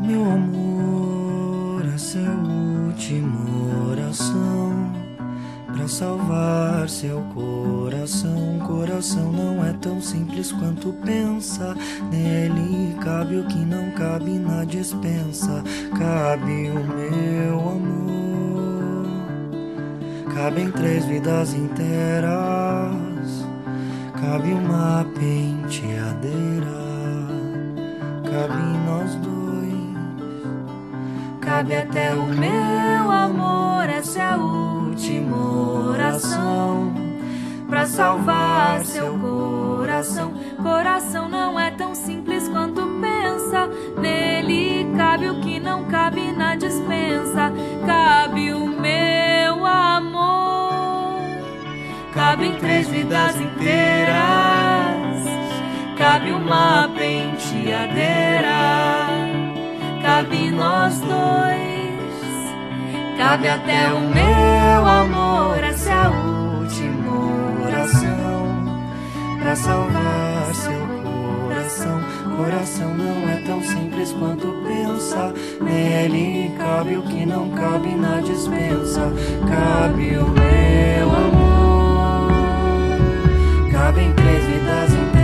Meu amor, essa é a última oração pra salvar seu coração. Coração não é tão simples quanto pensa. Nele cabe o que não cabe na despensa. Cabe o meu amor, cabem 3 vidas inteiras. Cabe uma penteadeira, cabe nós dois, cabe até o meu amor. Essa é a última oração pra salvar seu coração. Coração não é tão simples quanto pensa. Nele cabe o que não cabe na despensa. Cabe o meu amor, cabem 3 vidas inteiras. Cabe uma penteadeira, cabe nós dois, cabe até o meu amor. Essa é a última oração pra salvar seu coração. Coração não é tão simples quanto pensa. Nele cabe o que não cabe na despensa. Cabe o meu amor, cabem 3 vidas inteiras.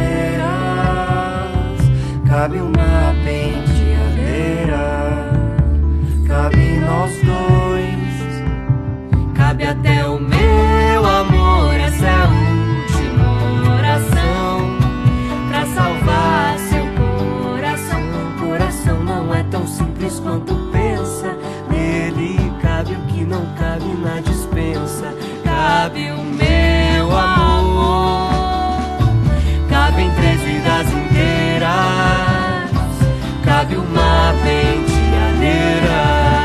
Cabe uma penteadeira, cabe nós dois, cabe até o meu amor. Essa é a última oração pra salvar seu coração. Coração não é tão simples quanto pensa. Nele cabe o que não cabe na despensa. Cabe o meu amor, cabem 3 vidas inteiras. Cabe uma penteadeira,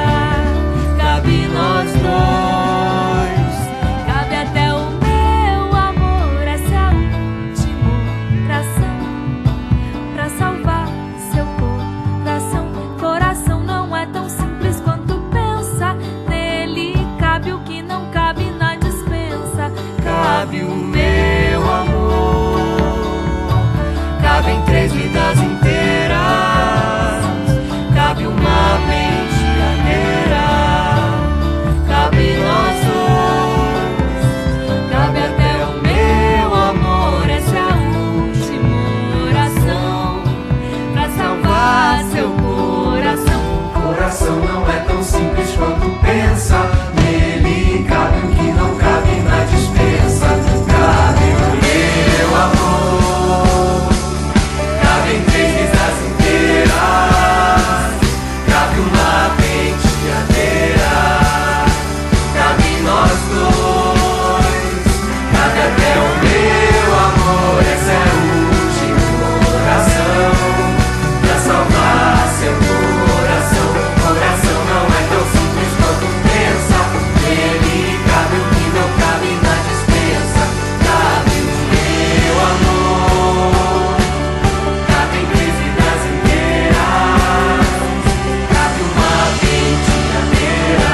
cabe nós dois, cabe até o meu amor. Essa é a última oração pra salvar seu coração. Coração não é tão simples quanto pensa. Nele cabe o que não cabe na despensa. Cabe o meu amor, cabem 3 vidas inteiras. Cabe uma penteadeira, cabe nós dois, cabe até o meu amor. Essa é a última oração pra salvar seu coração. Coração não é tão simples quanto pensa. Nele cabe o que não cabe na despensa. Cabe o meu amor, cabem 3 vidas inteiras. Cabe uma penteadeira, cabe nós dois, cabe até o meu amor. Essa é a última oração pra salvar seu coração. Coração não é tão simples quanto pensa. Nele cabe o que não cabe na despensa. Cabe o meu amor, cabem 3 vidas inteiras. Cabe uma penteadeira,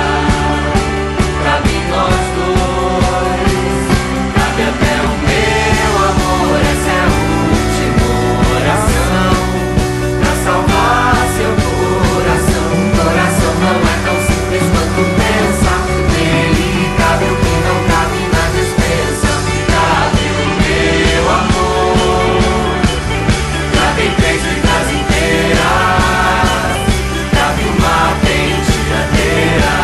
cabe nós dois, cabe até o meu amor. Essa é a última oração pra salvar seu coração. Coração não é tão simples quanto pensa. Nele cabe o que não cabe na despensa. Cabe o meu amor, cabem 3 vidas inteiras. Cabe uma penteadeira,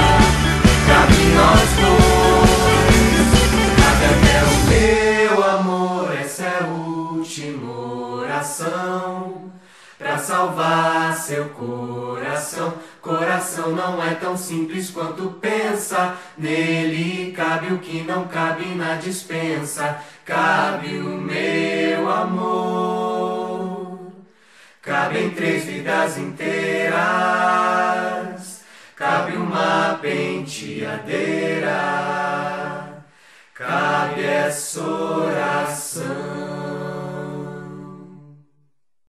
cabe nós dois, cabe até o meu amor. Essa é a última oração pra salvar seu coração. Coração não é tão simples quanto pensa. Nele cabe o que não cabe na despensa. Cabe o meu amor, cabem 3 vidas inteiras. Cabe uma penteadeira, cabe essa oração.